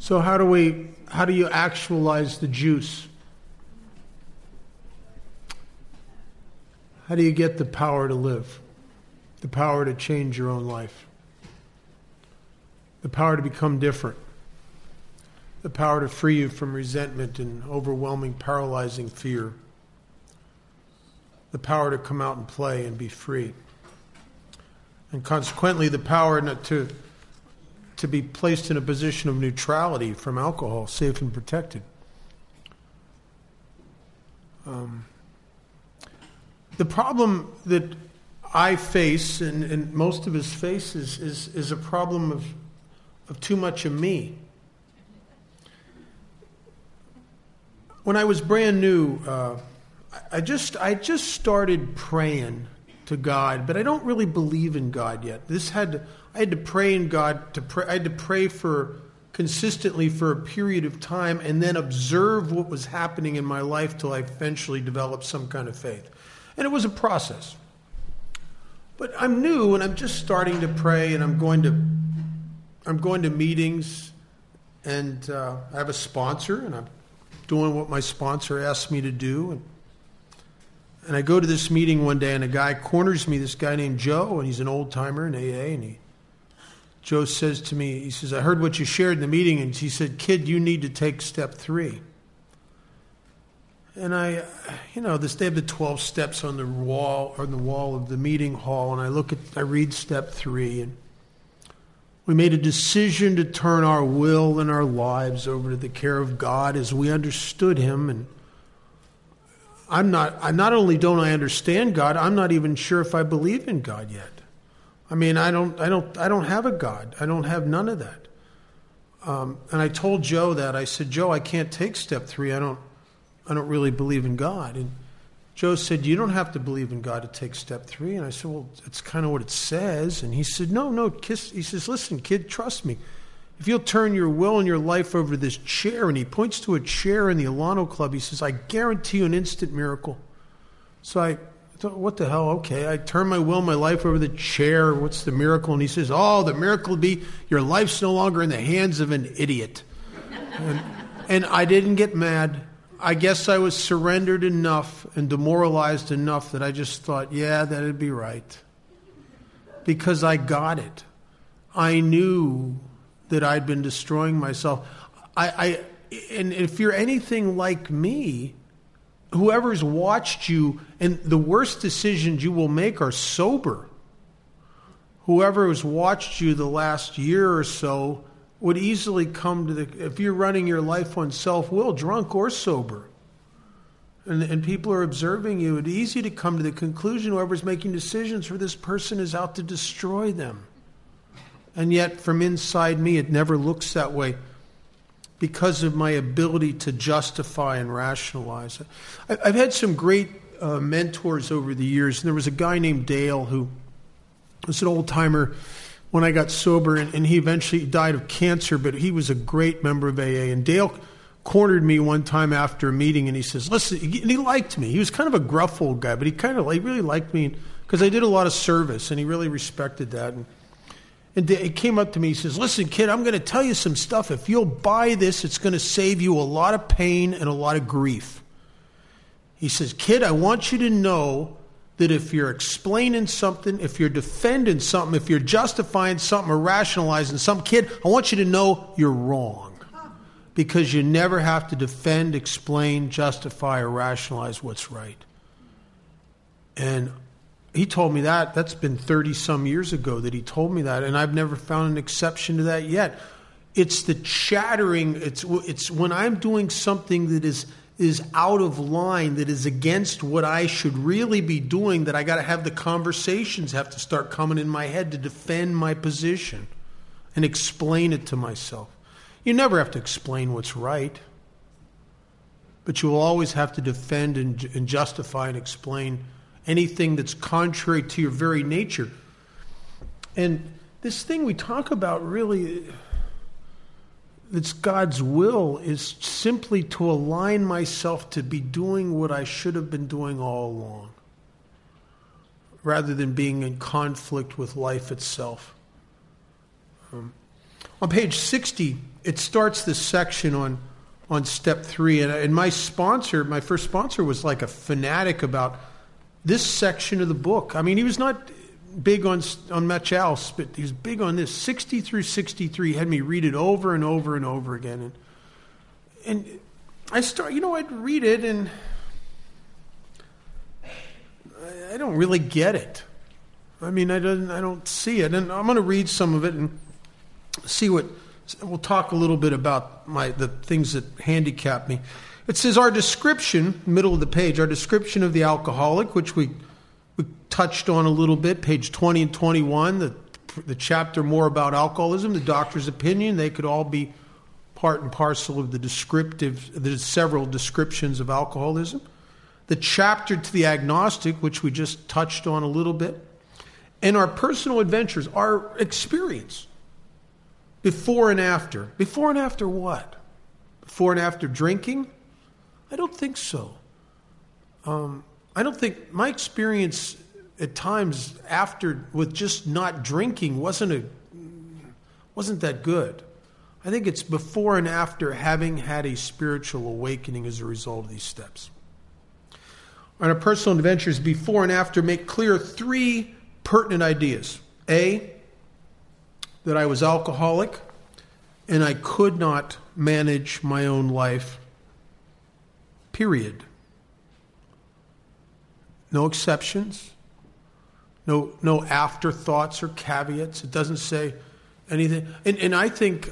So how do you actualize the juice? How do you get the power to live? The power to change your own life? The power to become different? The power to free you from resentment and overwhelming, paralyzing fear? The power to come out and play and be free? And consequently, the power not to be placed in a position of neutrality from alcohol, safe and protected. The problem that I face, and most of us face, is a problem of too much of me. When I was brand new, I just started praying to God, but I don't really believe in God yet. I had to pray in God I had to pray consistently for a period of time, and then observe what was happening in my life till I eventually developed some kind of faith. And it was a process. But I'm new, and I'm just starting to pray, and I'm going to meetings, and I have a sponsor, and I'm doing what my sponsor asked me to do. And I go to this meeting one day, and a guy corners me, this guy named Joe, and he's an old-timer in AA, and Joe says to me, he says, "I heard what you shared in the meeting," and he said, "Kid, you need to take step 3. And they have the 12 steps on the wall of the meeting hall, and I read step 3, and we made a decision to turn our will and our lives over to the care of God as we understood Him. And not only don't I understand God, I'm not even sure if I believe in God yet. I mean, I don't have a God. I don't have none of that. And I told Joe that. I said, "Joe, I can't take step 3. I don't really believe in God." And Joe said, "You don't have to believe in God to take step 3." And I said, "Well, it's kind of what it says." And he said, No, he says, "Listen, kid, trust me. If you'll turn your will and your life over to this chair," and he points to a chair in the Alano Club, he says, "I guarantee you an instant miracle." So I thought, what the hell? Okay, I turn my will and my life over the chair. What's the miracle? And he says, "Oh, the miracle would be your life's no longer in the hands of an idiot." And I didn't get mad. I guess I was surrendered enough and demoralized enough that I just thought, yeah, that'd be right. Because I got it. I knew that I'd been destroying myself. And if you're anything like me, whoever's watched you, and the worst decisions you will make are sober. Whoever has watched you the last year or so would easily come to if you're running your life on self-will, drunk or sober, and people are observing you, it's easy to come to the conclusion whoever's making decisions for this person is out to destroy them. And yet, from inside me, it never looks that way because of my ability to justify and rationalize. I've had some great mentors over the years, and there was a guy named Dale who was an old-timer when I got sober, and he eventually died of cancer, but he was a great member of AA. And Dale cornered me one time after a meeting, and he says, "Listen," and he liked me. He was kind of a gruff old guy, but he really liked me because I did a lot of service, and he really respected that. And he came up to me, he says, "Listen, kid, I'm going to tell you some stuff. If you'll buy this, it's going to save you a lot of pain and a lot of grief." He says, "Kid, I want you to know that if you're explaining something, if you're defending something, if you're justifying something or rationalizing something, kid, I want you to know you're wrong. Because you never have to defend, explain, justify, or rationalize what's right." And he told me that. That's been 30-some years ago that he told me that, and I've never found an exception to that yet. It's the chattering. It's when I'm doing something that is out of line, that is against what I should really be doing, that I got to have the conversations have to start coming in my head to defend my position and explain it to myself. You never have to explain what's right, but you will always have to defend and justify and explain anything that's contrary to your very nature. And this thing we talk about really, that's God's will, is simply to align myself to be doing what I should have been doing all along, rather than being in conflict with life itself. On page 60, it starts this section on step 3, and my first sponsor was like a fanatic about this section of the book. I mean, he was not big on Machals, but he was big on this. 60 through 63, had me read it over and over and over again. And I'd read it, and I don't really get it. I mean, I don't see it. And I'm going to read some of it and see what. We'll talk a little bit about the things that handicap me. It says our description, middle of the page, our description of the alcoholic, which we touched on a little bit, page 20 and 21, the chapter more about alcoholism, the doctor's opinion. They could all be part and parcel of the several descriptions of alcoholism. The chapter to the agnostic, which we just touched on a little bit. And our personal adventures, our experience. Before and after. Before and after what? Before and after drinking? I don't think so. I don't think my experience at times after with just not drinking wasn't that good. I think it's before and after having had a spiritual awakening as a result of these steps. On our personal adventures, before and after, make clear 3 pertinent ideas. A, that I was alcoholic and I could not manage my own life, period. No exceptions, no afterthoughts or caveats. It doesn't say anything. And I think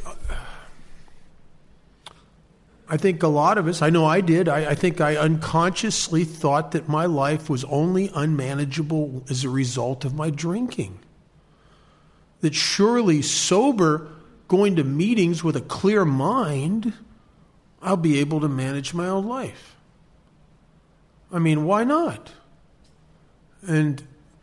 a lot of us, I know I did, I think I unconsciously thought that my life was only unmanageable as a result of my drinking. That surely sober, going to meetings with a clear mind, I'll be able to manage my own life. I mean, why not? And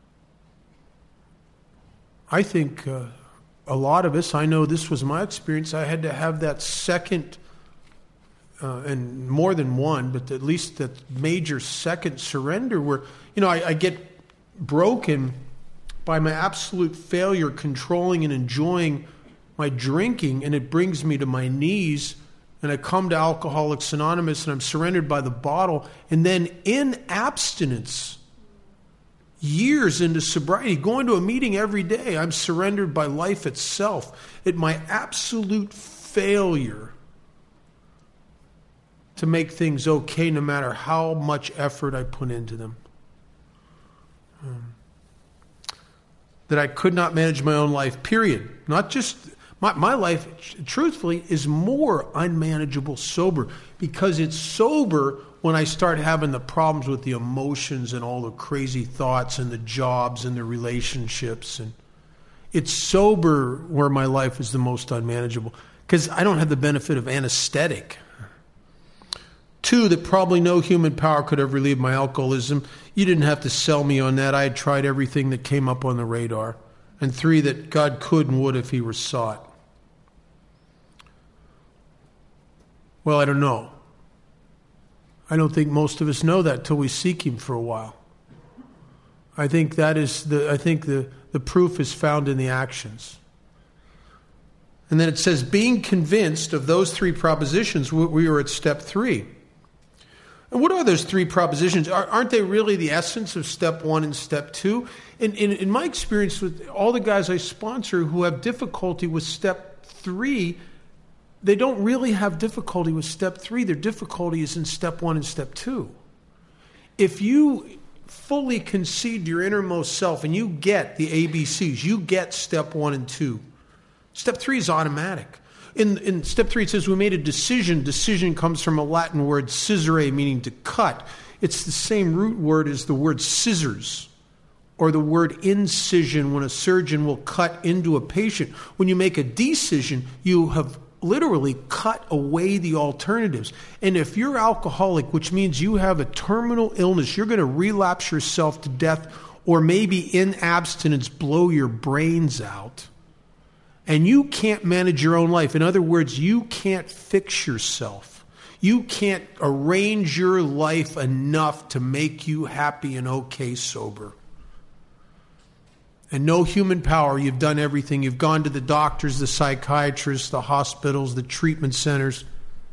I think a lot of us, I know this was my experience, I had to have that second, and more than one, but at least that major second surrender where, I get broken by my absolute failure controlling and enjoying my drinking, and it brings me to my knees, and I come to Alcoholics Anonymous, and I'm surrendered by the bottle, and then in abstinence, years into sobriety, going to a meeting every day, I'm surrendered by life itself at my absolute failure to make things okay no matter how much effort I put into them. That I could not manage my own life, period. Not just, my life, truthfully, is more unmanageable sober because it's sober when I start having the problems with the emotions and all the crazy thoughts and the jobs and the relationships. And it's sober where my life is the most unmanageable because I don't have the benefit of anesthetic. 2, that probably no human power could have relieved my alcoholism. You didn't have to sell me on that. I had tried everything that came up on the radar. And 3, that God could and would if he were sought. Well, I don't know. I don't think most of us know that till we seek him for a while. I think the proof is found in the actions. And then it says, being convinced of those 3 propositions, we were at step 3. And what are those 3 propositions? Aren't they really the essence of step 1 and step 2? In my experience with all the guys I sponsor who have difficulty with step 3, they don't really have difficulty with step 3. Their difficulty is in step 1 and step 2. If you fully concede to your innermost self and you get the ABCs, you get step 1 and 2. Step 3 is automatic. In step 3, it says we made a decision. Decision comes from a Latin word scisere, meaning to cut. It's the same root word as the word scissors, or the word incision when a surgeon will cut into a patient. When you make a decision, you have literally cut away the alternatives. And if you're alcoholic, which means you have a terminal illness, you're going to relapse yourself to death, or maybe in abstinence blow your brains out. And you can't manage your own life. In other words, you can't fix yourself. You can't arrange your life enough to make you happy and okay sober. and no human power. You've done everything. You've gone to the doctors, the psychiatrists, the hospitals, the treatment centers.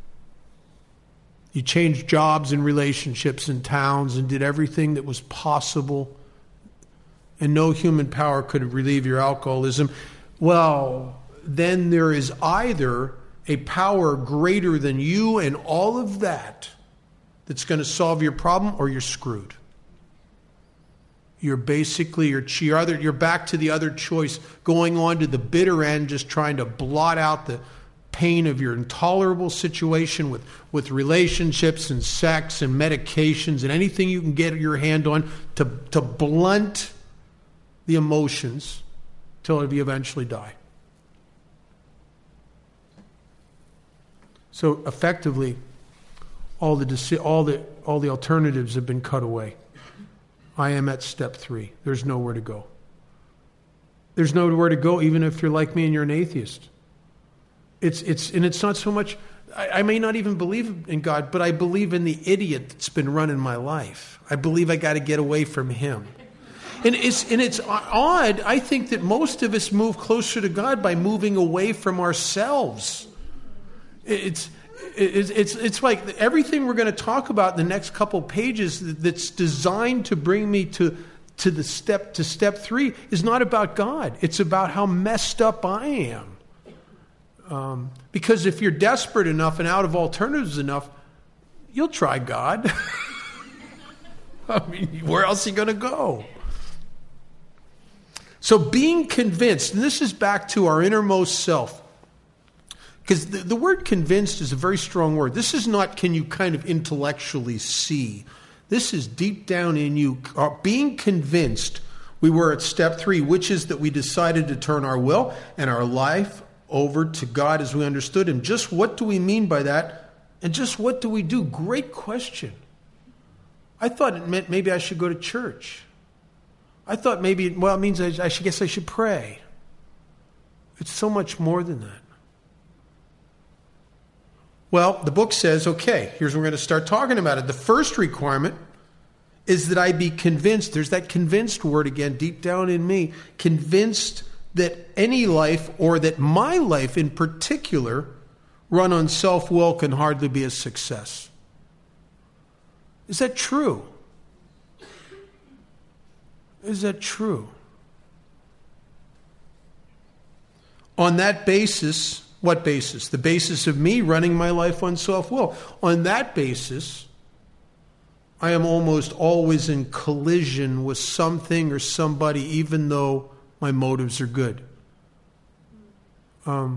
You changed jobs and relationships in towns and did everything that was possible. And no human power could relieve your alcoholism. Well, then there is either a power greater than you and all of that that's going to solve your problem, or you're screwed. You're basically, you're back to the other choice, going on to the bitter end, just trying to blot out the pain of your intolerable situation with relationships and sex and medications and anything you can get your hand on to blunt the emotions till you eventually die. So effectively, all the alternatives have been cut away. I am at step 3. There's nowhere to go. There's nowhere to go, even if you're like me and you're an atheist. It's not so much. I may not even believe in God, but I believe in the idiot that's been running my life. I believe I got to get away from him. And it's odd. I think that most of us move closer to God by moving away from ourselves. It's like everything we're going to talk about in the next couple pages that's designed to bring me to step 3 is not about God. It's about how messed up I am. Because if you're desperate enough and out of alternatives enough, you'll try God. I mean, where else are you going to go? So being convinced, and this is back to our innermost self. Because the word convinced is a very strong word. This is not can you kind of intellectually see. This is deep down in you. Being convinced, we were at step 3, which is that we decided to turn our will and our life over to God as we understood Him. Just what do we mean by that? And just what do we do? Great question. I thought it meant maybe I should go to church. I thought maybe, it means I should pray. It's so much more than that. Well, the book says, okay, here's when we're going to start talking about it. The first requirement is that I be convinced. There's that convinced word again, deep down in me. Convinced that any life, or that my life in particular, run on self-will can hardly be a success. Is that true? Is that true? On that basis, what basis? The basis of me running my life on self-will. On that basis, I am almost always in collision with something or somebody, even though my motives are good. My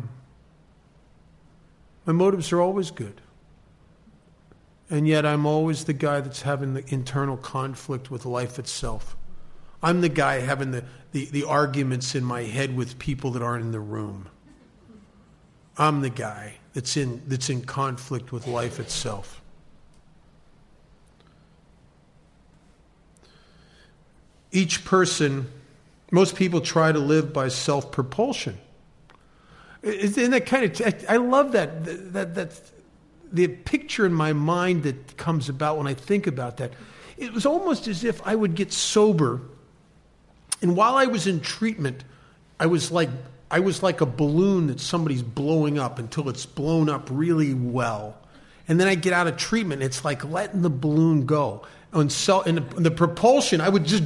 motives are always good. And yet I'm always the guy that's having the internal conflict with life itself. I'm the guy having the arguments in my head with people that aren't in the room. I'm the guy that's in conflict with life itself. Each person, most people try to live by self-propulsion. Isn't that kind of? I love that the picture in my mind that comes about when I think about that. It was almost as if I would get sober, and while I was in treatment, I was like a balloon that somebody's blowing up until it's blown up really well. And then I get out of treatment, and it's like letting the balloon go. And the propulsion, I would just...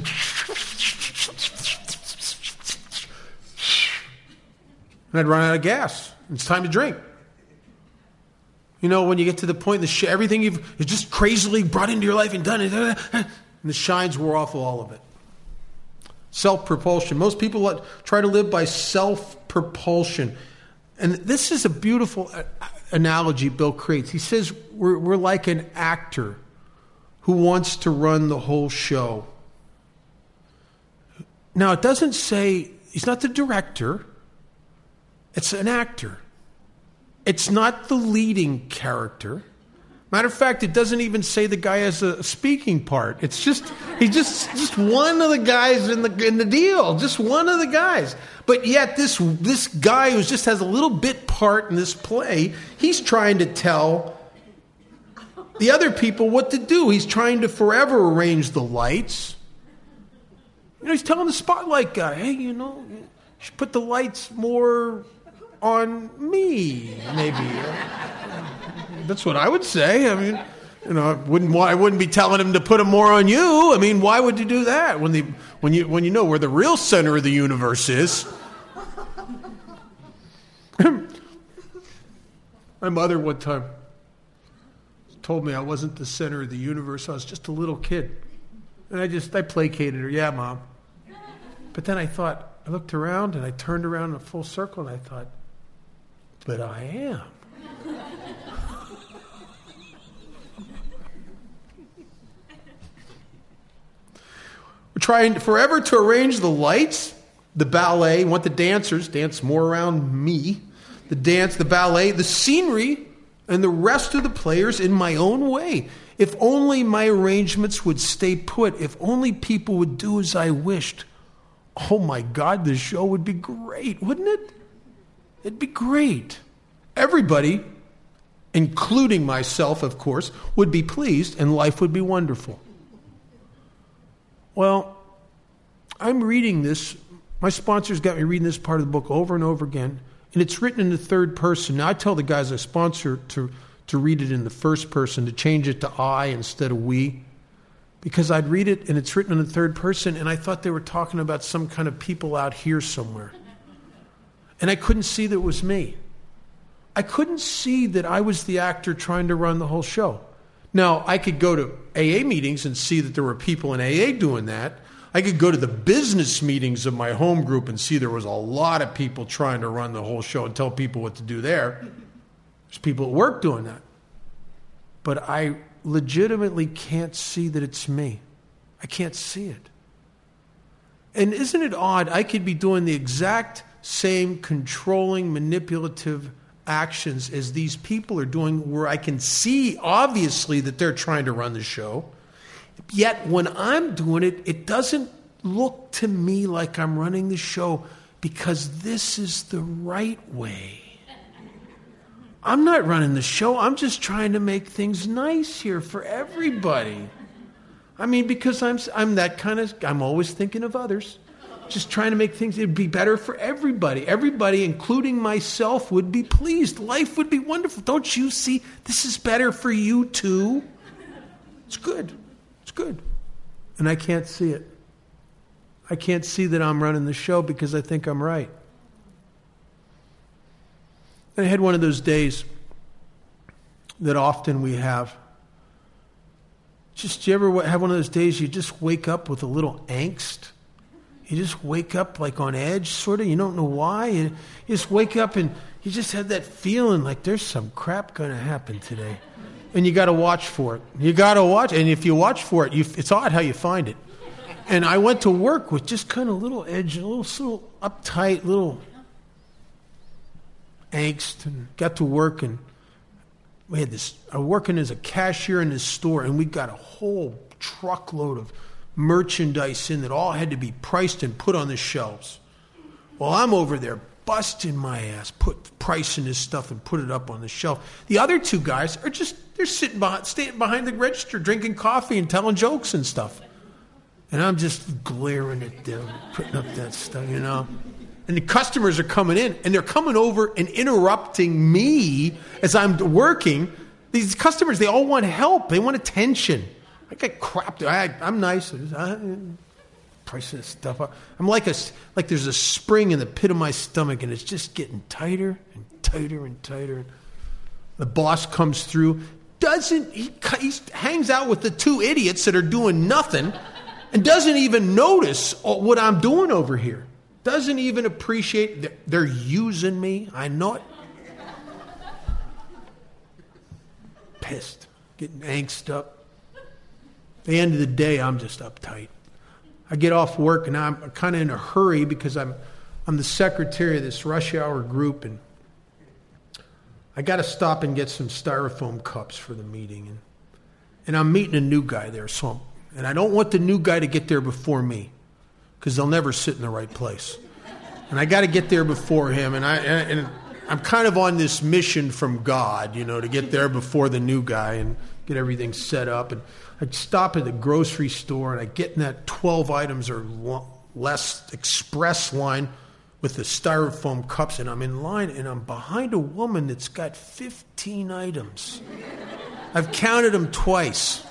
And I'd run out of gas. It's time to drink. You know, when you get to the point, everything you've just crazily brought into your life and done it, and the shines wore off all of it. Self-propulsion. Most people try to live by self-propulsion. And this is a beautiful analogy Bill creates. He says we're like an actor who wants to run the whole show. Now, it doesn't say, he's not the director. It's an actor. It's not the leading character. Matter of fact, it doesn't even say the guy has a speaking part. It's just he's just one of the guys in the deal. Just one of the guys. But yet this guy who just has a little bit part in this play, he's trying to tell the other people what to do. He's trying to forever arrange the lights. He's telling the spotlight guy, hey, you should put the lights more on me, maybe. That's what I would say. I mean, I wouldn't be telling him to put them more on you. I mean, why would you do that when you know where the real center of the universe is? My mother one time told me I wasn't the center of the universe. I was just a little kid. And I placated her. Yeah, Mom. But then I looked around and I turned around in a full circle and I thought, but I am. We're trying forever to arrange the lights, the ballet, want the dancers dance more around me, the dance, the ballet, the scenery, and the rest of the players in my own way. If only my arrangements would stay put, if only people would do as I wished. Oh my God, the show would be great, wouldn't it? It'd be great. Everybody, including myself, of course, would be pleased and life would be wonderful. Well, I'm reading this. My sponsors got me reading this part of the book over and over again. And it's written in the third person. Now, I tell the guys I sponsor to read it in the first person, to change it to I instead of we. Because I'd read it and it's written in the third person, and I thought they were talking about some kind of people out here somewhere. And I couldn't see that it was me. I couldn't see that I was the actor trying to run the whole show. Now, I could go to AA meetings and see that there were people in AA doing that. I could go to the business meetings of my home group and see there was a lot of people trying to run the whole show and tell people what to do there. There's people at work doing that. But I legitimately can't see that it's me. I can't see it. And isn't it odd? I could be doing the exact same controlling, manipulative actions as these people are doing, where I can see obviously that they're trying to run the show. Yet when I'm doing it, it doesn't look to me like I'm running the show, because this is the right way. I'm not running the show. I'm just trying to make things nice here for everybody. I mean, because I'm that kind of, I'm always thinking of others. Just trying to make things, it'd be better for everybody. Everybody, including myself, would be pleased. Life would be wonderful. Don't you see? This is better for you too. It's good. It's good. And I can't see it. I can't see that I'm running the show because I think I'm right. And I had one of those days that often we have. Just, do you ever have one of those days you just wake up with a little angst? You just wake up like on edge, sort of. You don't know why. You just wake up and you just have that feeling like there's some crap going to happen today. And you got to watch for it. You got to watch. And if you watch for it, it's odd how you find it. And I went to work with just kind of little edge, a little uptight, little angst, and got to work, and we had this. I was working as a cashier in this store, and we got a whole truckload of merchandise in that all had to be priced and put on the shelves. Well, I'm over there busting my ass, pricing this stuff and put it up on the shelf. The other two guys are they're staying behind the register, drinking coffee and telling jokes and stuff. And I'm just glaring at them, putting up that stuff, you know. And the customers are coming in, and they're coming over and interrupting me as I'm working. These customers, they all want help. They want attention. I get crap. I'm nice. Pricing this stuff up. I'm like there's a spring in the pit of my stomach, and it's just getting tighter and tighter and tighter. The boss comes through. He hangs out with the two idiots that are doing nothing and doesn't even notice what I'm doing over here. Doesn't even appreciate they're using me. I know it. Pissed. Getting angst up. At the end of the day, I'm just uptight. I get off work and I'm kind of in a hurry because I'm the secretary of this rush hour group, and I got to stop and get some styrofoam cups for the meeting. And I'm meeting a new guy there, and I don't want the new guy to get there before me, because they'll never sit in the right place. And I got to get there before him, and I'm kind of on this mission from God, to get there before the new guy and get everything set up. And I'd stop at the grocery store, and I'd get in that 12 items or less express line with the styrofoam cups, and I'm in line, and I'm behind a woman that's got 15 items. I've counted them twice.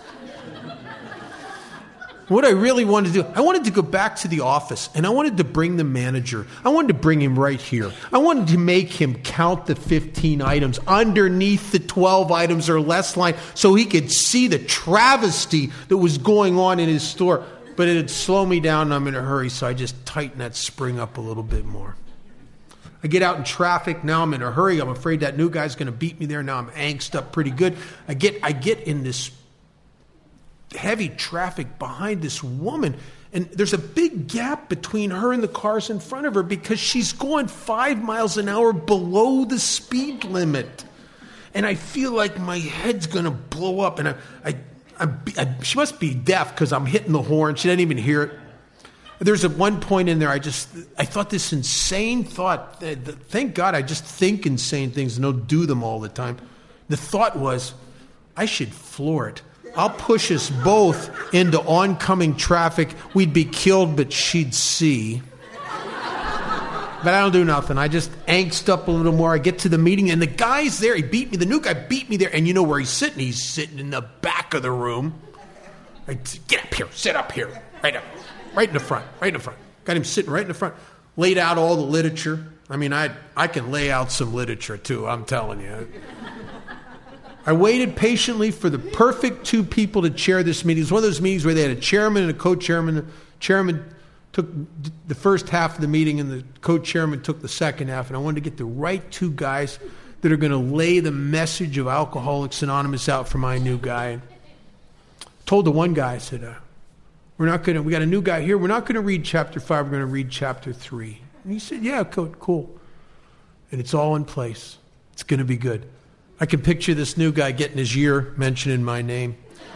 What I really wanted to do, I wanted to go back to the office, and I wanted to bring the manager. I wanted to bring him right here. I wanted to make him count the 15 items underneath the 12 items or less line so he could see the travesty that was going on in his store. But it'd slow me down, and I'm in a hurry, so I just tighten that spring up a little bit more. I get out in traffic. Now I'm in a hurry. I'm afraid that new guy's going to beat me there. Now I'm angst up pretty good. I get in this heavy traffic behind this woman, and there's a big gap between her and the cars in front of her because she's going 5 miles an hour below the speed limit. And I feel like my head's going to blow up, and she must be deaf because I'm hitting the horn. She didn't even hear it. There's at one point in there, I thought this insane thought. Thank God I just think insane things and don't do them all the time. The thought was, I should floor it. I'll push us both into oncoming traffic. We'd be killed, but she'd see. But I don't do nothing. I just angst up a little more. I get to the meeting, and the guy's there. He beat me. The new guy beat me there. And you know where he's sitting? He's sitting in the back of the room. I said, get up here. Sit up here. Right up. Right in the front. Right in the front. Got him sitting right in the front. Laid out all the literature. I mean, I can lay out some literature, too. I'm telling you. I waited patiently for the perfect two people to chair this meeting. It was one of those meetings where they had a chairman and a co-chairman. The chairman took the first half of the meeting, and the co-chairman took the second half. And I wanted to get the right two guys that are going to lay the message of Alcoholics Anonymous out for my new guy. And told the one guy, I said, we got a new guy here. We're not going to read chapter 5. We're going to read chapter 3. And he said, yeah, cool. And it's all in place. It's going to be good. I can picture this new guy getting his year mentioning my name.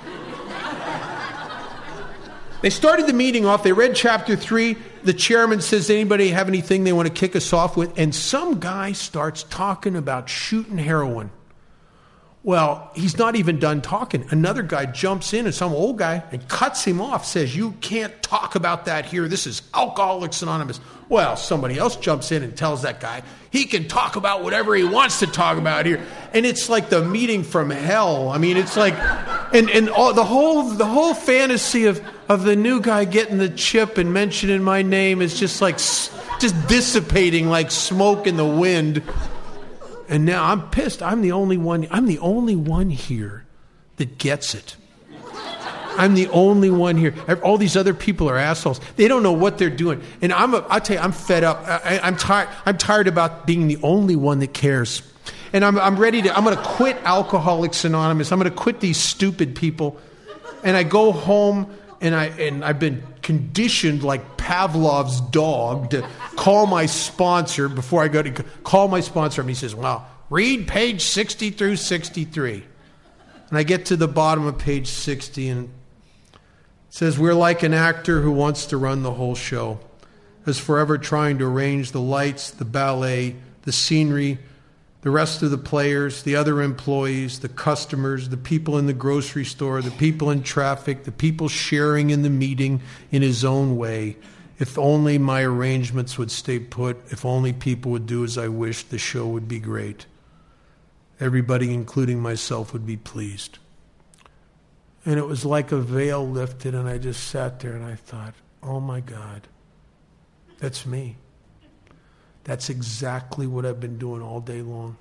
They started the meeting off. They read chapter 3. The chairman says, anybody have anything they want to kick us off with? And some guy starts talking about shooting heroin. Well, he's not even done talking. Another guy jumps in, and some old guy, and cuts him off, says, you can't talk about that here. This is Alcoholics Anonymous. Well, somebody else jumps in and tells that guy, he can talk about whatever he wants to talk about here. And it's like the meeting from hell. I mean, it's like, and all, the whole fantasy of the new guy getting the chip and mentioning my name is just dissipating like smoke in the wind. And now I'm pissed. I'm the only one here that gets it. I'm the only one here. All these other people are assholes. They don't know what they're doing. And I'll tell you, I'm fed up. I'm tired. I'm tired about being the only one that cares. And I'm ready to. I'm going to quit Alcoholics Anonymous. I'm going to quit these stupid people. And I go home, and I've been conditioned like Pavlov's dog to call my sponsor before I go to call my sponsor. And he says, well, read page 60 through 63. And I get to the bottom of page 60, and it says, we're like an actor who wants to run the whole show, is forever trying to arrange the lights, the ballet, the scenery, the rest of the players, the other employees, the customers, the people in the grocery store, the people in traffic, the people sharing in the meeting in his own way. If only my arrangements would stay put, if only people would do as I wished, the show would be great. Everybody, including myself, would be pleased. And it was like a veil lifted, and I just sat there and I thought, oh my God, that's me. That's exactly what I've been doing all day long.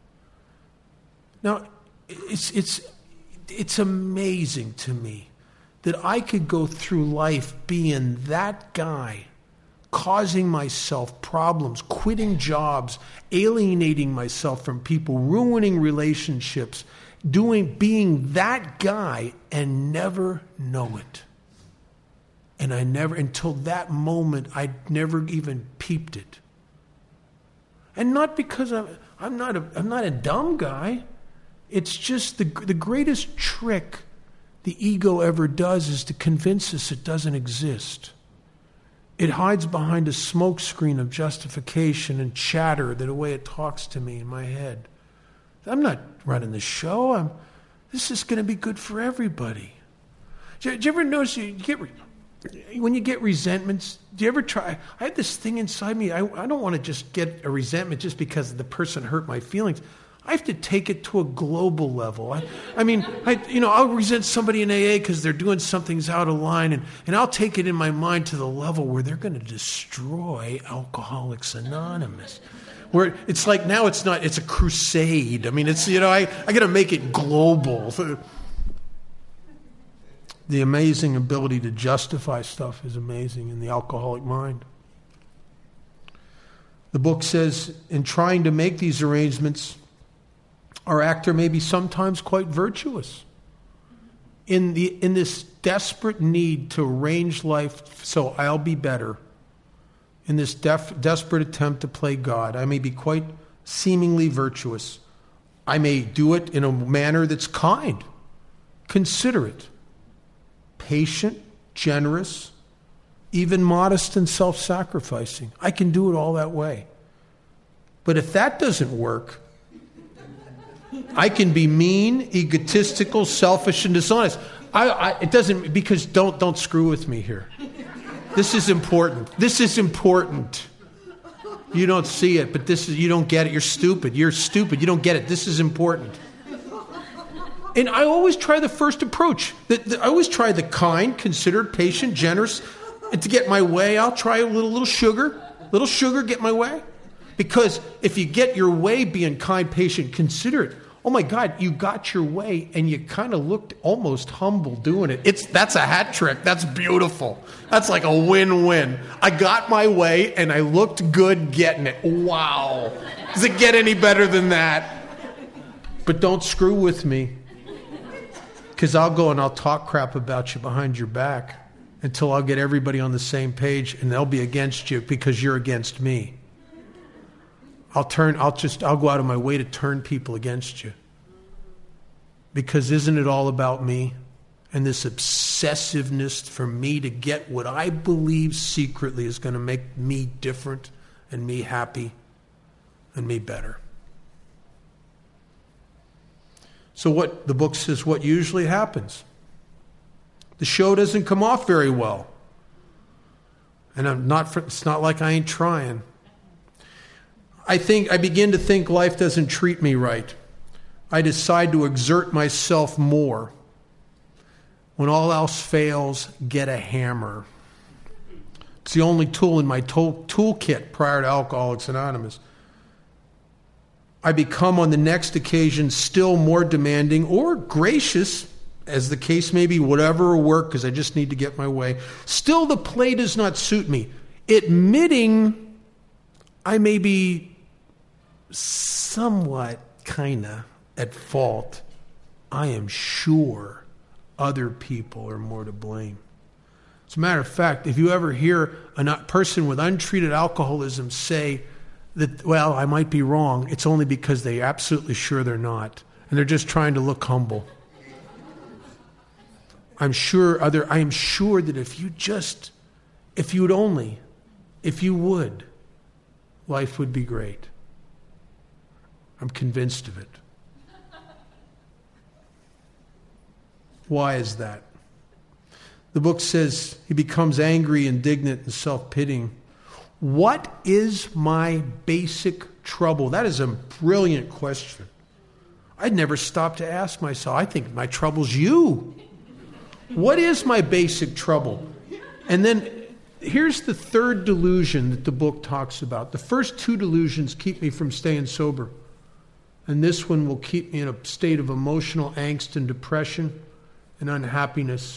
Now, it's amazing to me that I could go through life being that guy, causing myself problems, quitting jobs, alienating myself from people, ruining relationships, being that guy and never know it. And until that moment, I'd never even peeped it. And not because I'm not a dumb guy. It's just the greatest trick the ego ever does is to convince us it doesn't exist. It hides behind a smokescreen of justification and chatter, the way it talks to me in my head. I'm not running the show. this is going to be good for everybody. Do you ever notice when you get resentments, do you ever try? I have this thing inside me. I don't want to just get a resentment just because the person hurt my feelings. I have to take it to a global level. I'll resent somebody in AA because they're doing something's out of line, and I'll take it in my mind to the level where they're going to destroy Alcoholics Anonymous. Where it's like now it's a crusade. I mean, I got to make it global. The amazing ability to justify stuff is amazing in the alcoholic mind. The book says, in trying to make these arrangements, our actor may be sometimes quite virtuous. In this desperate need to arrange life so I'll be better, in this desperate attempt to play God, I may be quite seemingly virtuous. I may do it in a manner that's kind, considerate, patient, generous, even modest and self-sacrificing. I can do it all that way. But if that doesn't work, I can be mean, egotistical, selfish, and dishonest. It doesn't, because don't screw with me here. This is important. This is important. You don't see it, but you don't get it. You're stupid. You're stupid. You don't get it. This is important. And I always try the first approach. I always try the kind, considered, patient, generous. And to get my way, I'll try a little sugar. Little sugar, get my way. Because if you get your way being kind, patient, considerate, oh my God, you got your way and you kind of looked almost humble doing it. That's a hat trick. That's beautiful. That's like a win-win. I got my way and I looked good getting it. Wow. Does it get any better than that? But don't screw with me, because I'll go and I'll talk crap about you behind your back until I'll get everybody on the same page, and they'll be against you because you're against me. I'll go out of my way to turn people against you. Because isn't it all about me? And this obsessiveness for me to get what I believe secretly is going to make me different and me happy and me better. So what the book says, what usually happens? The show doesn't come off very well. And it's not like I ain't trying. I begin to think life doesn't treat me right. I decide to exert myself more. When all else fails, get a hammer. It's the only tool in my toolkit prior to Alcoholics Anonymous. I become on the next occasion still more demanding or gracious, as the case may be, whatever will work, because I just need to get my way. Still, the play does not suit me. Admitting I may be somewhat, kinda, at fault, I am sure other people are more to blame. As a matter of fact, if you ever hear a person with untreated alcoholism say that, well, I might be wrong, it's only because they're absolutely sure they're not, and they're just trying to look humble. I am sure that if you would, life would be great. I'm convinced of it. Why is that? The book says he becomes angry, indignant, and self-pitying. What is my basic trouble? That is a brilliant question. I'd never stopped to ask myself. I think my trouble's you. What is my basic trouble? And then here's the third delusion that the book talks about. The first two delusions keep me from staying sober. And this one will keep me in a state of emotional angst and depression and unhappiness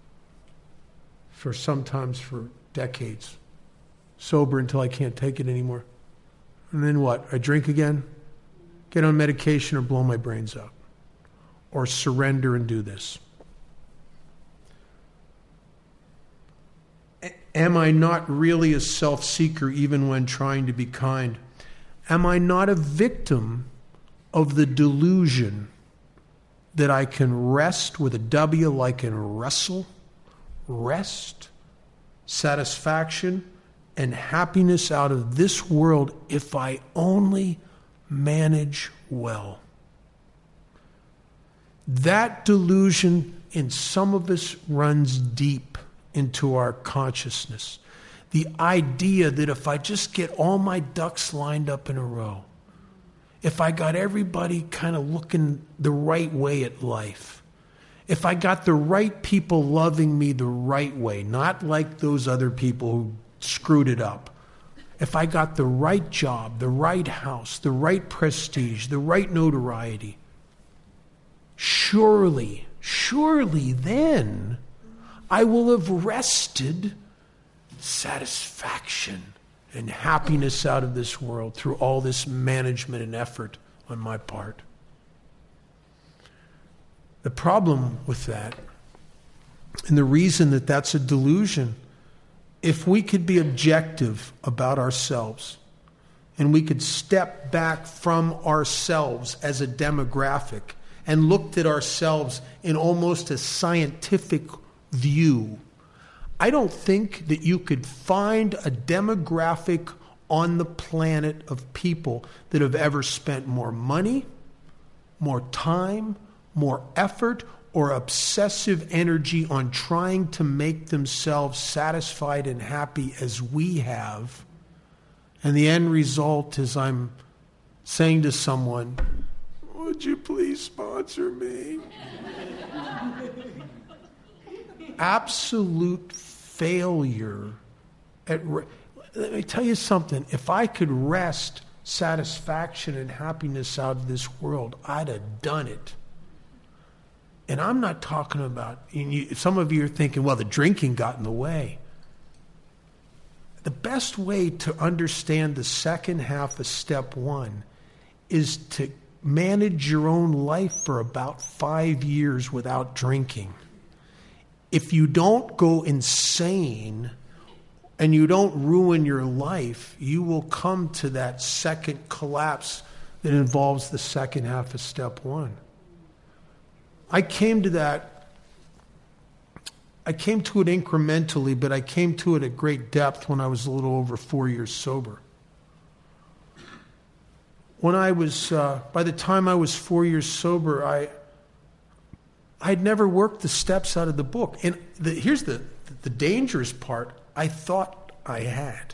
sometimes for decades. Sober until I can't take it anymore. And then what? I drink again, get on medication, or blow my brains out. Or surrender and do this. Am I not really a self-seeker even when trying to be kind? Am I not a victim of the delusion that I can rest with a W, like in wrestle, rest, satisfaction, and happiness out of this world if I only manage well? That delusion in some of us runs deep into our consciousness. The idea that if I just get all my ducks lined up in a row, if I got everybody kind of looking the right way at life, if I got the right people loving me the right way, not like those other people who screwed it up, if I got the right job, the right house, the right prestige, the right notoriety, surely then I will have wrested satisfaction and happiness out of this world through all this management and effort on my part. The problem with that, and the reason that that's a delusion, if we could be objective about ourselves, and we could step back from ourselves as a demographic and looked at ourselves in almost a scientific view, I don't think that you could find a demographic on the planet of people that have ever spent more money, more time, more effort, or obsessive energy on trying to make themselves satisfied and happy as we have. And the end result is I'm saying to someone, would you please sponsor me? Absolute failure. Let me tell you something. If I could wrest satisfaction and happiness out of this world, I'd have done it. And I'm not talking about, some of you are thinking, well, the drinking got in the way. The best way to understand the second half of step one is to manage your own life for about 5 years without drinking. If you don't go insane and you don't ruin your life, you will come to that second collapse that involves the second half of step one. I came to it incrementally, but I came to it at great depth when I was a little over 4 years sober. When I was, by the time I was 4 years sober, I'd never worked the steps out of the book. And here's the dangerous part. I thought I had.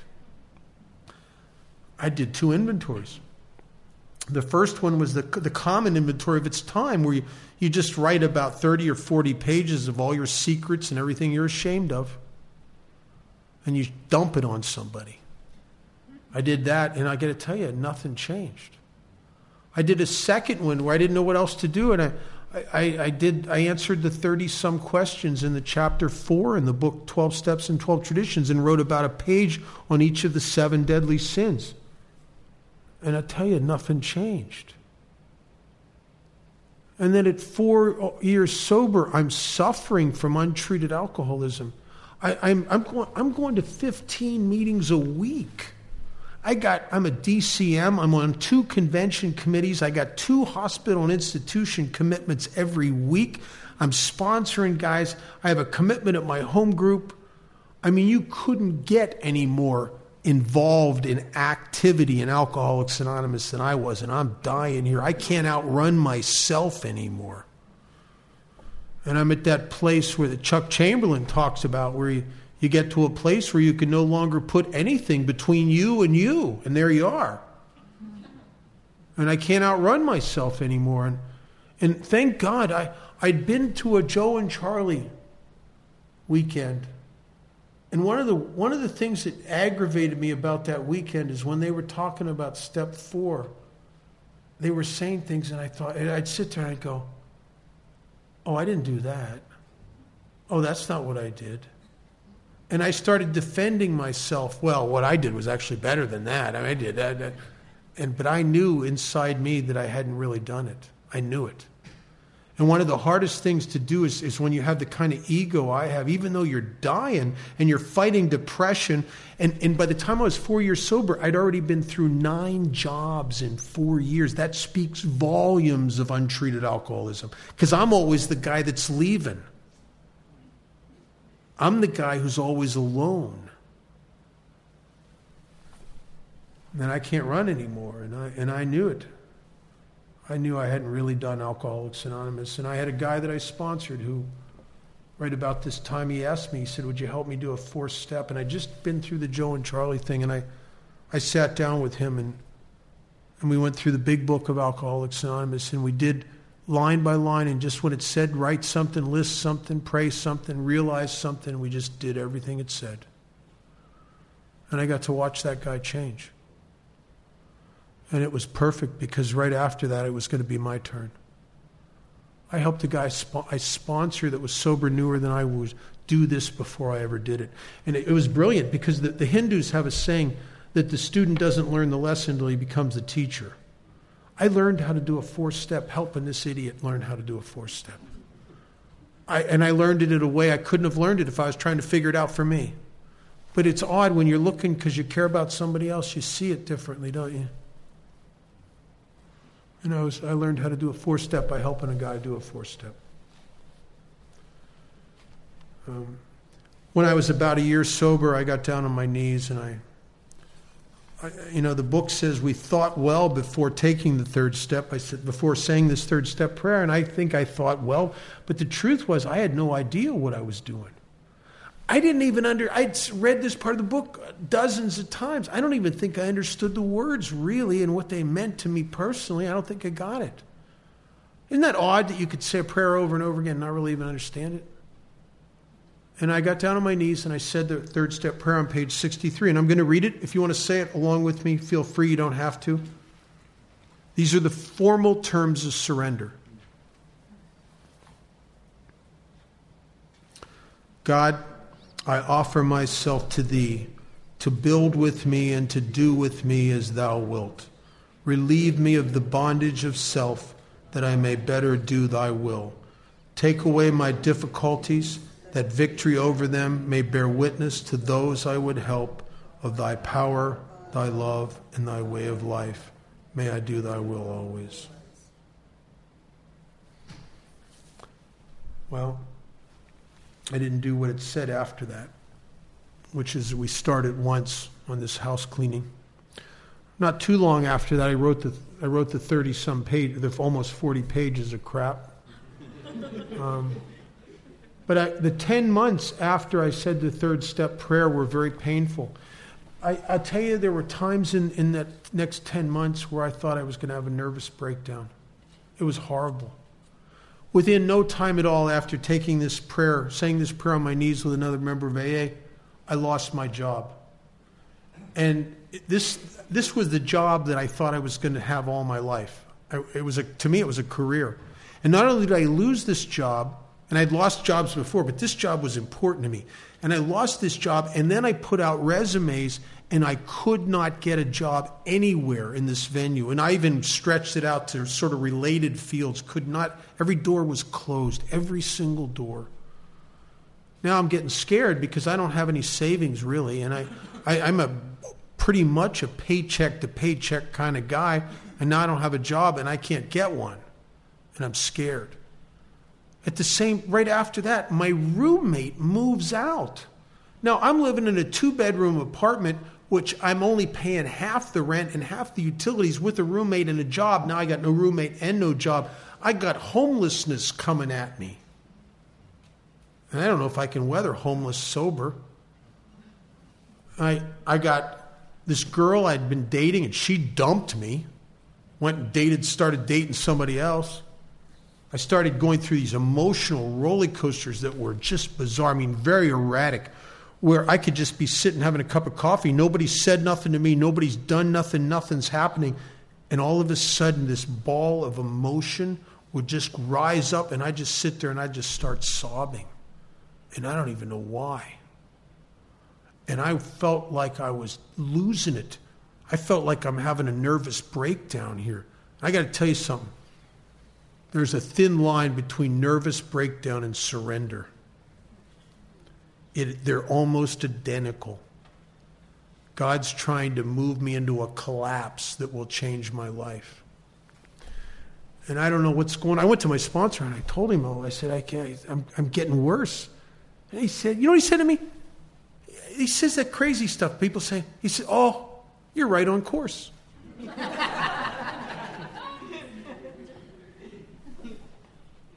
I did 2 inventories. The first one was the common inventory of its time, where you just write about 30 or 40 pages of all your secrets and everything you're ashamed of, and you dump it on somebody. I did that, and I got to tell you, nothing changed. I did a second one where I didn't know what else to do, and I answered the 30-some questions in the chapter 4 in the book 12 Steps and 12 Traditions, and wrote about a page on each of the 7 deadly sins. And I tell you, nothing changed. And then at 4 years sober, I'm suffering from untreated alcoholism. I'm going to 15 meetings a week. I'm a DCM. I'm on 2 convention committees. I got 2 hospital and institution commitments every week. I'm sponsoring guys. I have a commitment at my home group. I mean, you couldn't get any more involved in activity in Alcoholics Anonymous than I was, and I'm dying here. I can't outrun myself anymore. And I'm at that place where Chuck Chamberlain talks about, where you get to a place where you can no longer put anything between you, and there you are. And I can't outrun myself anymore. And thank God, I'd been to a Joe and Charlie weekend. And one of the things that aggravated me about that weekend is when they were talking about step 4, they were saying things, and I'd sit there and I'd go, oh, I didn't do that. Oh, that's not what I did. And I started defending myself. Well, what I did was actually better than that. I did that. But I knew inside me that I hadn't really done it. I knew it. And one of the hardest things to do is when you have the kind of ego I have, even though you're dying and you're fighting depression. And by the time I was 4 years sober, I'd already been through 9 jobs in 4 years. That speaks volumes of untreated alcoholism. Because I'm always the guy that's leaving. I'm the guy who's always alone. And I can't run anymore. And I knew it. I knew I hadn't really done Alcoholics Anonymous. And I had a guy that I sponsored who, right about this time, he asked me, he said, would you help me do a 4th step? And I'd just been through the Joe and Charlie thing, and I sat down with him, and we went through the big book of Alcoholics Anonymous, and we did line by line, and just when it said write something, list something, pray something, realize something, we just did everything it said. And I got to watch that guy change. And it was perfect, because right after that, it was going to be my turn. I helped a guy I sponsor that was sober newer than I was do this before I ever did it. And it was brilliant, because the Hindus have a saying that the student doesn't learn the lesson until he becomes the teacher. I learned how to do a 4-step helping this idiot learn how to do a 4-step. I learned it in a way I couldn't have learned it if I was trying to figure it out for me. But it's odd when you're looking because you care about somebody else, you see it differently, don't you? And I learned how to do a 4-step by helping a guy do a 4-step. When I was about a year sober, I got down on my knees, and the book says we thought well before taking the 3rd step. I said, before saying this 3rd step prayer, and I think I thought well, but the truth was I had no idea what I was doing. I didn't even I'd read this part of the book dozens of times. I don't even think I understood the words really and what they meant to me personally. I don't think I got it. Isn't that odd that you could say a prayer over and over again and not really even understand it? And I got down on my knees and I said the 3rd step prayer on page 63. And I'm going to read it. If you want to say it along with me, feel free. You don't have to. These are the formal terms of surrender. God, I offer myself to Thee, to build with me and to do with me as Thou wilt. Relieve me of the bondage of self, that I may better do Thy will. Take away my difficulties, that victory over them may bear witness to those I would help of Thy power, Thy love, and Thy way of life. May I do Thy will always. Well, I didn't do what it said after that, which is we started once on this house cleaning. Not too long after that, I wrote the 30-some page, the almost 40 pages of crap. But the 10 months after I said the 3rd step prayer were very painful. I'll tell you, there were times in that next 10 months where I thought I was going to have a nervous breakdown. It was horrible. Within no time at all after taking this prayer, saying this prayer on my knees with another member of AA, I lost my job. And this was the job that I thought I was going to have all my life. To me, it was a career. And not only did I lose this job, and I'd lost jobs before, but this job was important to me. And I lost this job, and then I put out resumes, and I could not get a job anywhere in this venue. And I even stretched it out to sort of related fields. Could not. Every door was closed, every single door. Now I'm getting scared because I don't have any savings really, and I'm pretty much a paycheck to paycheck kind of guy, and now I don't have a job and I can't get one, and I'm scared. Right after that, my roommate moves out. Now I'm living in a 2-bedroom apartment, which I'm only paying half the rent and half the utilities with a roommate and a job. Now I got no roommate and no job. I got homelessness coming at me. And I don't know if I can weather homeless sober. I got this girl I'd been dating, and she dumped me. Went and started dating somebody else. I started going through these emotional roller coasters that were just bizarre. I mean, very erratic, where I could just be sitting having a cup of coffee. Nobody said nothing to me. Nobody's done nothing. Nothing's happening. And all of a sudden, this ball of emotion would just rise up, and I just sit there and I just start sobbing. And I don't even know why. And I felt like I was losing it. I felt like I'm having a nervous breakdown here. I got to tell you something. There's a thin line between nervous breakdown and surrender. They're almost identical. God's trying to move me into a collapse that will change my life. And I don't know what's going on. I went to my sponsor and I told him, I said, I'm getting worse. And he said, you know what he said to me? He says that crazy stuff people say. He said, oh, you're right on course.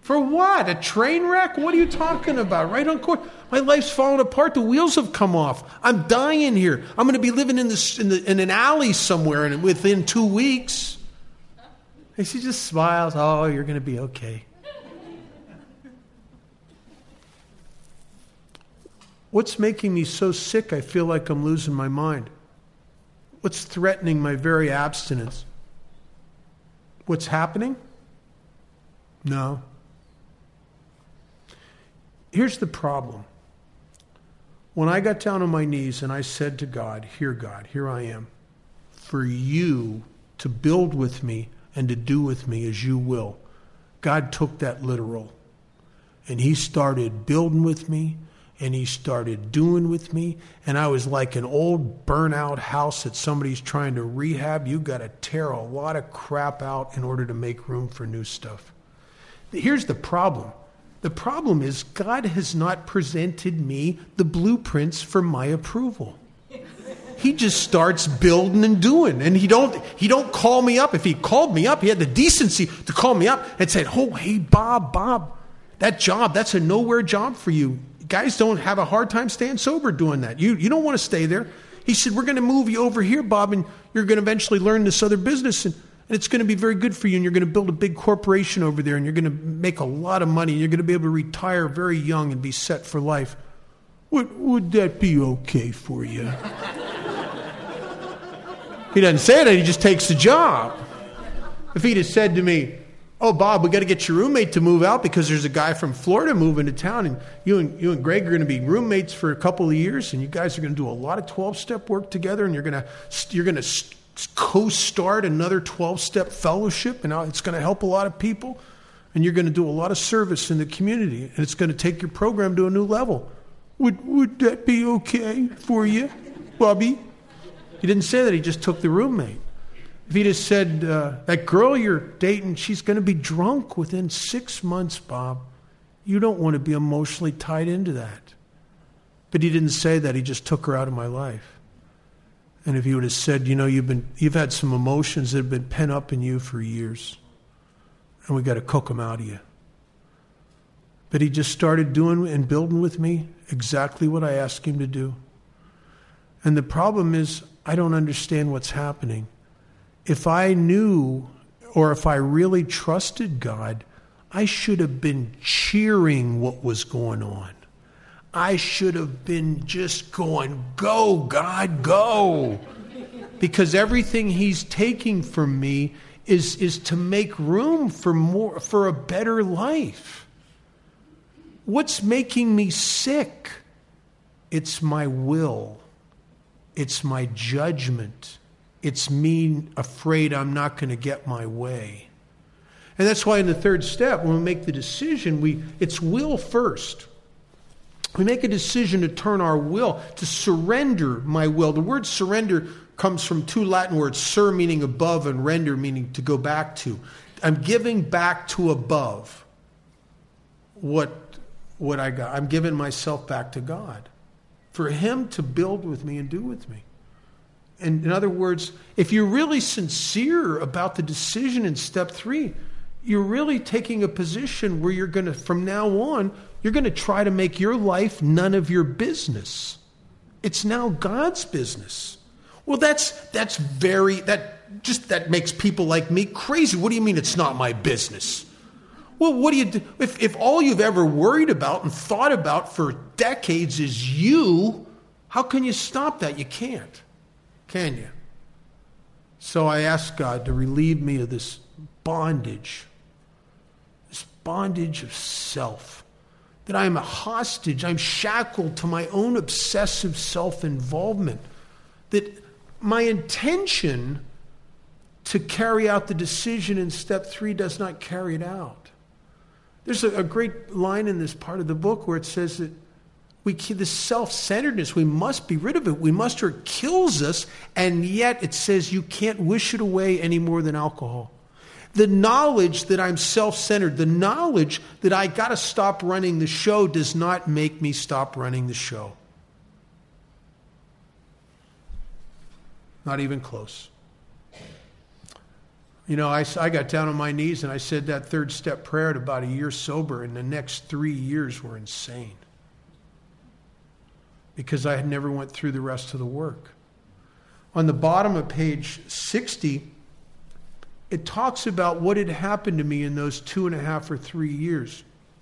For what? A train wreck? What are you talking about? Right on course. My life's falling apart. The wheels have come off. I'm dying here. I'm going to be living in an alley somewhere within 2 weeks. And she just smiles. Oh, you're going to be okay. What's making me so sick I feel like I'm losing my mind? What's threatening my very abstinence? What's happening? No. Here's the problem. When I got down on my knees and I said to God, here I am, for you to build with me and to do with me as you will. God took that literal. And he started building with me, and he started doing with me. And I was like an old burnt-out house that somebody's trying to rehab. You got to tear a lot of crap out in order to make room for new stuff. Here's the problem. The problem is God has not presented me the blueprints for my approval. He just starts building and doing. And he don't call me up. If he called me up, he had the decency to call me up and say, oh, hey, Bob, that job, that's a nowhere job for you. Guys don't have a hard time staying sober doing that. You don't want to stay there. He said, we're going to move you over here, Bob, and you're going to eventually learn this other business, and it's going to be very good for you, and you're going to build a big corporation over there, and you're going to make a lot of money, and you're going to be able to retire very young and be set for life. Would that be okay for you? He doesn't say that, he just takes the job. If he'd have said to me, oh, Bob, we got to get your roommate to move out because there's a guy from Florida moving to town, and you and Greg are going to be roommates for a couple of years, and you guys are going to do a lot of 12-step work together, and you're going to co-start another 12-step fellowship, and it's going to help a lot of people, and you're going to do a lot of service in the community, and it's going to take your program to a new level. Would that be okay for you, Bobby? He didn't say that. He just took the roommate. If he'd have said, that girl you're dating, she's going to be drunk within 6 months, Bob. You don't want to be emotionally tied into that. But he didn't say that. He just took her out of my life. And if he would have said, you've had some emotions that have been pent up in you for years, and we got to cook them out of you. But he just started doing and building with me exactly what I asked him to do. And the problem is, I don't understand what's happening. If I knew, or if I really trusted God, I should have been cheering what was going on. I should have been just going, go, God, go. Because everything he's taking from me is to make room for a better life. What's making me sick? It's my will. It's my judgment. It's me afraid I'm not going to get my way. And that's why in the third step, when we make the decision, it's will first. We make a decision to turn our will, to surrender my will. The word surrender comes from two Latin words, sur meaning above and render meaning to go back to. I'm giving back to above what I got. I'm giving myself back to God for him to build with me and do with me. And in other words, if you're really sincere about the decision in step 3, you're really taking a position where you're going to, from now on, you're going to try to make your life none of your business. It's now God's business. Well, that makes people like me crazy. What do you mean it's not my business? Well, what do you do? If all you've ever worried about and thought about for decades is you, how can you stop that? You can't. Can you? So I asked God to relieve me of this bondage of self, that I am a hostage, I'm shackled to my own obsessive self-involvement, that my intention to carry out the decision in step 3 does not carry it out. There's a great line in this part of the book where it says that this self-centeredness, we must be rid of it. We must, or it kills us, and yet it says you can't wish it away any more than alcohol. The knowledge that I'm self-centered, the knowledge that I got to stop running the show does not make me stop running the show. Not even close. You know, I got down on my knees and I said that third step prayer at about a year sober, and the next 3 years were insane. Because I had never went through the rest of the work. On the bottom of page 60, it talks about what had happened to me in those 2.5 or 3 years.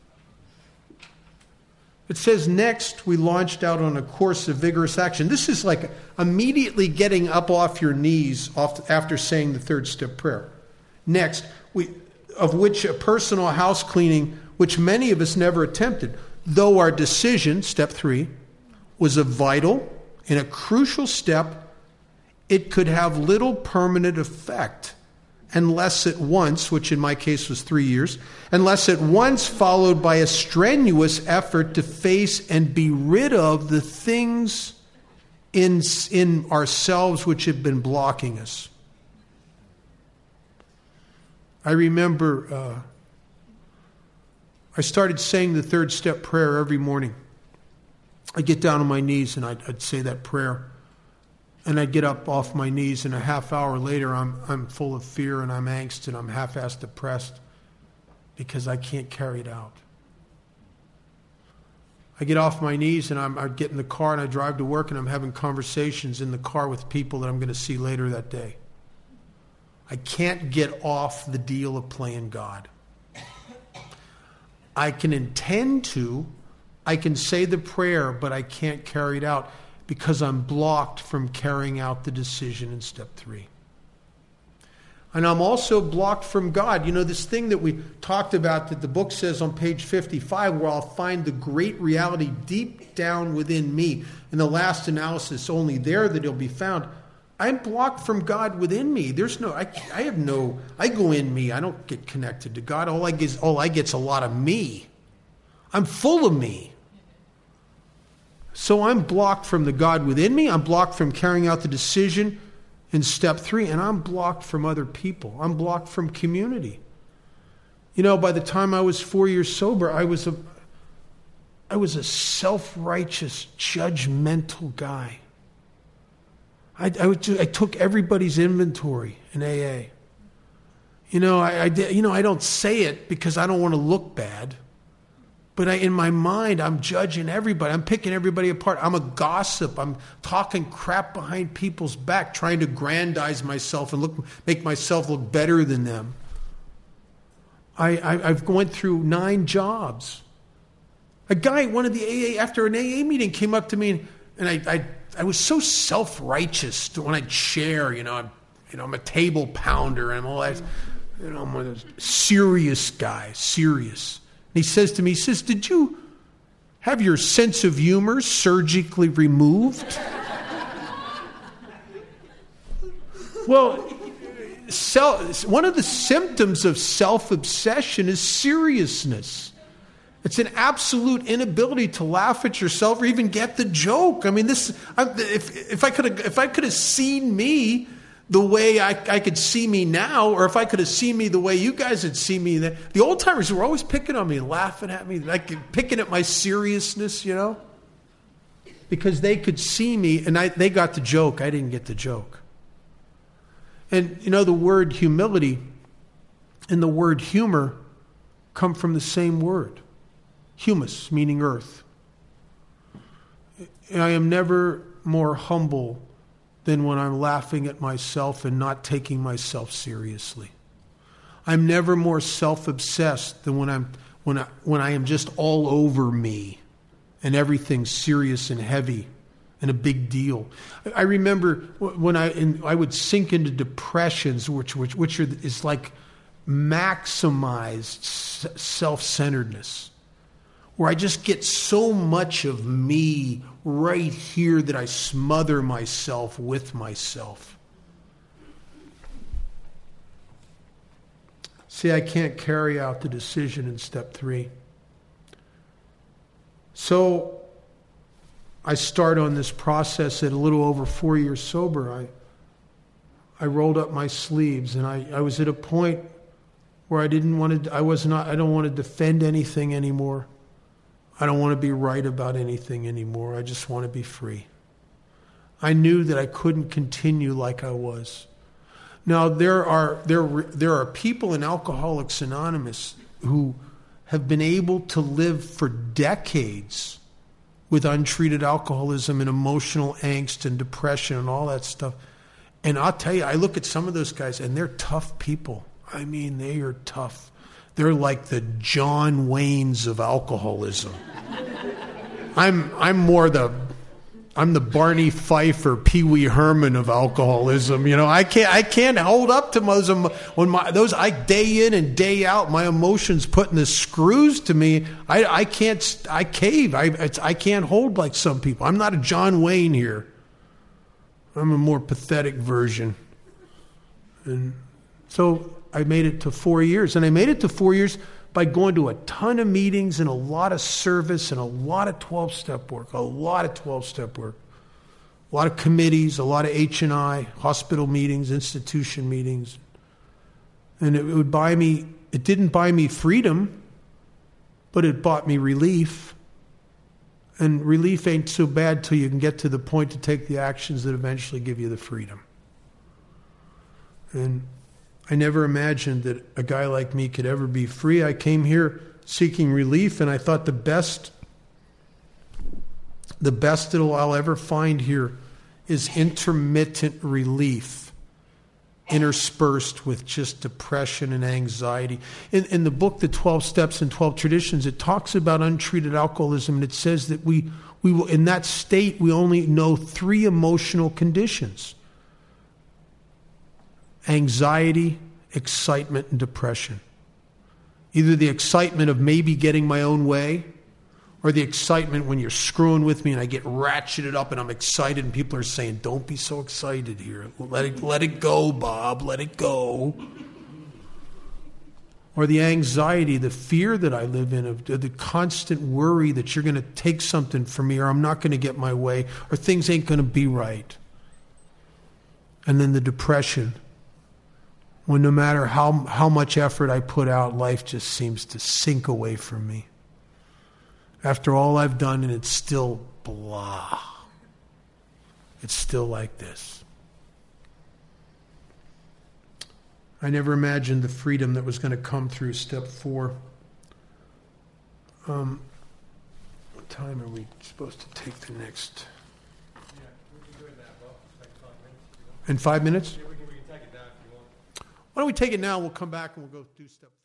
It says, next, we launched out on a course of vigorous action. This is like immediately getting up off your knees after saying the third step prayer. Next, of which a personal house cleaning, which many of us never attempted, though our decision, step 3, was a vital and a crucial step, it could have little permanent effect unless at once, which in my case was 3 years, unless at once followed by a strenuous effort to face and be rid of the things in ourselves which have been blocking us. I remember I started saying the third step prayer every morning. I'd get down on my knees and I'd say that prayer. And I'd get up off my knees, and a half hour later I'm full of fear and I'm angst and I'm half-assed depressed because I can't carry it out. I get off my knees and I get in the car and I drive to work and I'm having conversations in the car with people that I'm going to see later that day. I can't get off the deal of playing God. I can intend to, I can say the prayer, but I can't carry it out because I'm blocked from carrying out the decision in step 3. And I'm also blocked from God. You know, this thing that we talked about that the book says on page 55, where I'll find the great reality deep down within me. In the last analysis, only there that it'll be found. I'm blocked from God within me. There's no, I go in me. I don't get connected to God. All I get's a lot of me. I'm full of me. So I'm blocked from the God within me. I'm blocked from carrying out the decision in step 3. And I'm blocked from other people. I'm blocked from community. You know, by the time I was 4 years sober, I was a self-righteous, judgmental guy. I took everybody's inventory in AA. You know, I don't say it because I don't want to look bad. But in my mind, I'm judging everybody. I'm picking everybody apart. I'm a gossip. I'm talking crap behind people's back, trying to aggrandize myself and make myself look better than them. I've gone through 9 jobs. A guy at one of the AA, after an AA meeting, came up to me, and I was so self-righteous when I'd share. I'm a table pounder, and I'm all that. I'm one of those serious guys, serious. And he says to me, did you have your sense of humor surgically removed? Well, one of the symptoms of self-obsession is seriousness. It's an absolute inability to laugh at yourself or even get the joke. I mean, if I could have seen me the way I could see me now, or if I could have seen me the way you guys had seen me, the old timers were always picking on me and laughing at me, like picking at my seriousness, because they could see me and they got the joke. I didn't get the joke. And the word humility and the word humor come from the same word. Humus, meaning earth. I am never more humble than when I'm laughing at myself and not taking myself seriously. I'm never more self-obsessed than when I am just all over me and everything's serious and heavy and a big deal. I remember when I would sink into depressions, which is like maximized self-centeredness, where I just get so much of me right here that I smother myself with myself. See, I can't carry out the decision in step 3. So I start on this process at a little over 4 years sober. I rolled up my sleeves, and I was at a point where I don't want to defend anything anymore. I don't want to be right about anything anymore. I just want to be free. I knew that I couldn't continue like I was. Now, there are people in Alcoholics Anonymous who have been able to live for decades with untreated alcoholism and emotional angst and depression and all that stuff. And I'll tell you, I look at some of those guys, and they're tough people. I mean, they are tough. They're like the John Waynes of alcoholism. I'm the Barney Fife or Pee Wee Herman of alcoholism. You know, I can't hold up to those I day in and day out, my emotions putting the screws to me. I cave. I can't hold like some people. I'm not a John Wayne here. I'm a more pathetic version. And so I made it to 4 years. And I made it to 4 years by going to a ton of meetings and a lot of service and a lot of 12-step work, a lot of committees, a lot of H&I, hospital meetings, institution meetings. And it didn't buy me freedom, but it bought me relief. And relief ain't so bad till you can get to the point to take the actions that eventually give you the freedom. And I never imagined that a guy like me could ever be free. I came here seeking relief, and I thought the best that I'll ever find here is intermittent relief interspersed with just depression and anxiety. In the book, The 12 Steps and 12 Traditions, it talks about untreated alcoholism, and it says that we will, in that state, we only know 3 emotional conditions: anxiety, excitement, and depression. Either the excitement of maybe getting my own way, or the excitement when you're screwing with me and I get ratcheted up and I'm excited and people are saying, don't be so excited here. Let it go, Bob. Let it go. Or the anxiety, the fear that I live in, of the constant worry that you're going to take something from me, or I'm not going to get my way, or things ain't going to be right. And then the depression, when no matter how much effort I put out, life just seems to sink away from me. After all I've done, and it's still blah. It's still like this. I never imagined the freedom that was going to come through step 4. What time are we supposed to take the next? Yeah, we can do it now, Bob. Like 5 minutes. In 5 minutes? Yeah, we can take it now if you want. Why don't we take it now? We'll come back and we'll go do step 4.